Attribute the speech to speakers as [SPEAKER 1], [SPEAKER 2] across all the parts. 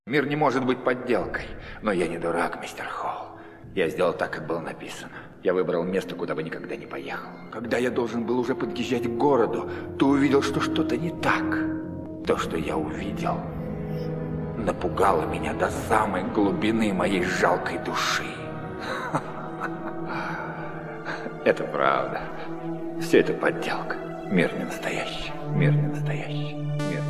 [SPEAKER 1] Мир не может быть подделкой, но я не дурак, мистер Холл. Я сделал так, как было написано. Я выбрал место, куда бы никогда не поехал. Когда я должен был уже подъезжать к городу, то увидел, что что-то не так. То, что я увидел, напугало меня до самой глубины моей жалкой души. Это правда. Все это подделка. Мир не настоящий. Мир не настоящий. Мир не настоящий.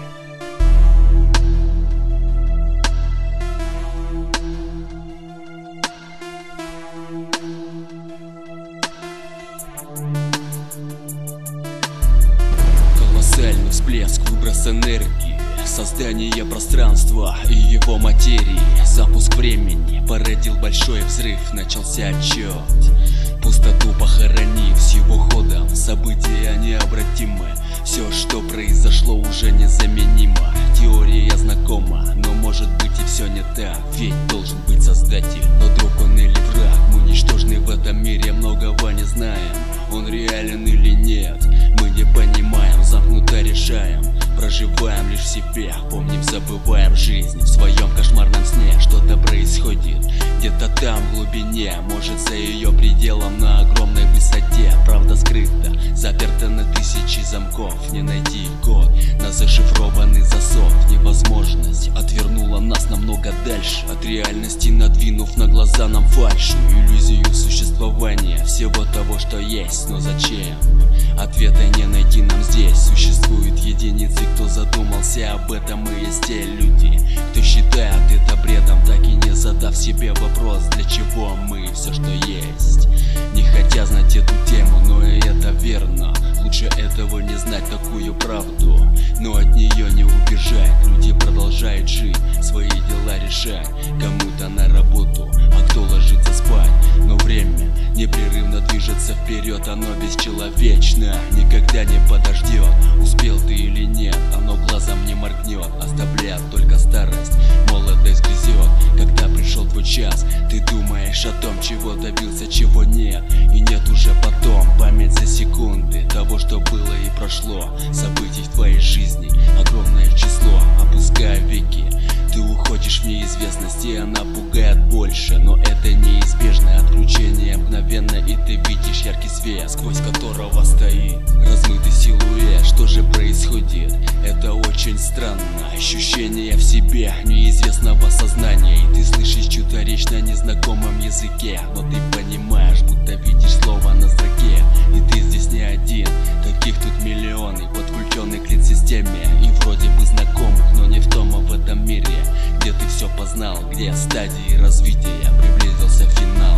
[SPEAKER 2] Колоссальный всплеск, выброс энергии, создание пространства и его материи. Запуск времени породил большой взрыв, начался отчет. Пустоту похоронив с его ходом, события необратимы. Все, что произошло, уже незаменимо. Теория знакома, но может быть и все не так. Ведь должен быть создатель, но друг он или враг. Мы ничтожны в этом мире, многого не знаем. Он реален или нет, мы не понимаем. Замкнуто решаем, проживаем лишь в себе. Помним, забываем жизнь в своем кошмарном сне. Что-то происходит где-то там в глубине, может за ее пределом на огромной высоте. Правда скрыта, заперта на тысячи замков. Не найти код на зашифрованный засов. Невозможность отвернула нас намного дальше от реальности, надвинув на глаза нам фальшь. Иллюзию существования всего того, что есть. Но зачем? Ответа не найти нам здесь. Существуют единицы, кто задумался об этом, и есть те люди, кто считает это бредом, так и не задав себе вопрос, для чего мы все, что есть. Не хотя знать эту тему, но и это верно. Лучше этого не знать такую правду, но от нее не убежать. Люди продолжают жить, свои дела решать. Кому-то на работу, а кто ложится спать. Но время непрерывно движется вперед, оно бесчеловечно, никогда не подождет. Успел ты или нет, оно глазом не моргнет. Оставляет только старость, молодость грызет. Когда пришел твой час, ты думаешь о том, чего добился, чего нет. И нет уже потом, память за секунды того, что было и прошло. Событий в твоей жизни огромное число. Опуская веки, ты уходишь в неизвестность, и она пугает больше. Но это неизбежное отключение мгновенно, и ты видишь яркий свет, сквозь которого стоит размытый силуэт. Что же происходит? Это очень странно. Ощущение в себе неизвестного сознания, и ты слышишь чью-то речь на незнакомом языке. Но ты понимаешь, будто видишь слово на строке. И ты здесь не один, таких тут миллионы, подключенный к лид-системе. И вроде бы знакомых, но не в том, а в этом мире, где ты все познал, где стадии развития приблизился финал.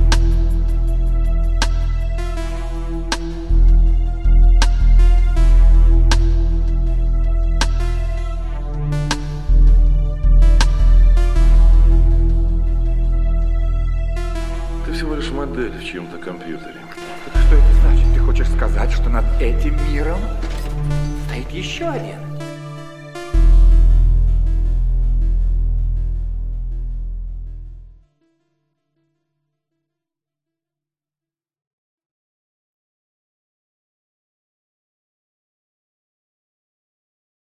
[SPEAKER 3] Ты всего лишь модель в чьем-то компьютере.
[SPEAKER 1] Так что это значит? Ты хочешь сказать, что над этим миром стоит еще один?